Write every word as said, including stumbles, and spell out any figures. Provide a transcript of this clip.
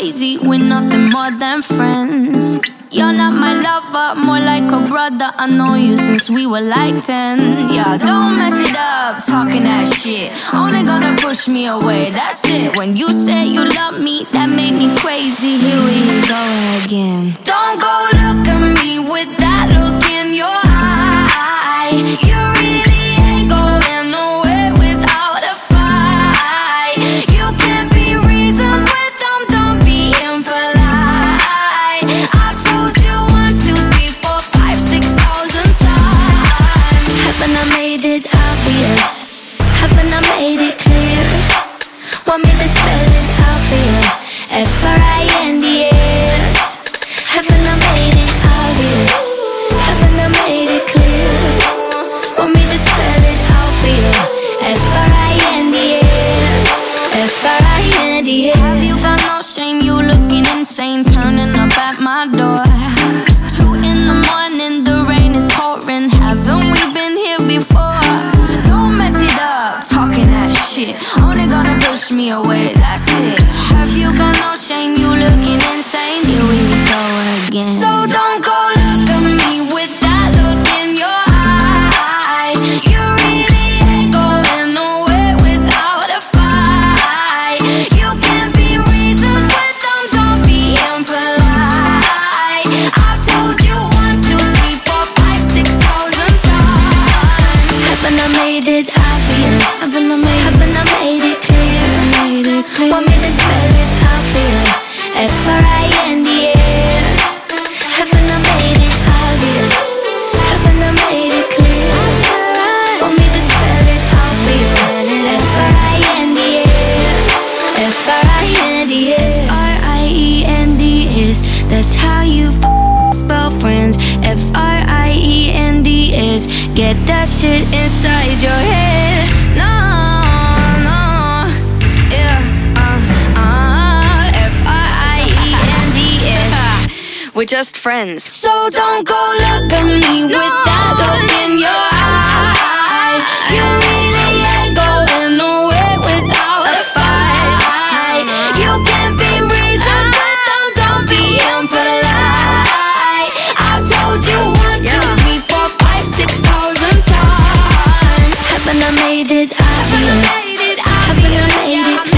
crazy, we're nothing more than friends. You're not my lover, more like a brother. I know you since we were like ten. Yeah, don't mess it up, talking that shit. Only gonna push me away, that's it. When you say you love me, that made me crazy. Here we go again. Don't go look at me with that look in your eye. You really ain't going nowhere without a fight. You can't be reasoned with them, don't be impolite. I've told you one, two, three, four, five, six thousand times. Haven't I made it obvious? Haven't I made it clear? Want me to spell it out for you? F R I N D S. Haven't I made it obvious? Haven't I made it clear? Want me to spell it out for you? F R I N D S. F R I N D S. Have you got no shame? You looking insane, turning up at my door. It's two in the morning, the rain is pouring. Haven't we been here before? Don't mess it up, talking that shit. Only gonna push me away, that's it. Have you got no shame? You looking insane. Here we go again. So don't go look at me with that look in your eye. You really ain't going nowhere without a fight. You can't be reasoned with them, don't be impolite. I've told you one, two, three, four, five, six thousand times. Haven't I made it obvious? Haven't I made, haven't I made it clear? Made it clear. Want me to spell it out for you? F R I N D S. Haven't I made it obvious? Haven't I made it clear? Want me to spell it out for you? F R I N D S. F R I N D S. F R I E N D S. That's how you f- spell friends. F R I E N D S. Get that shit inside your head. No, no, yeah, uh, uh, F R I E N D S. We're just friends. So don't go look at me with that look in your eye. You really ain't going nowhere without a fight. You can't be reasoned with them, don't be impolite. I've told you one, two, three, four, five, six thousand times. Haven't I made it obvious? Haven't I made it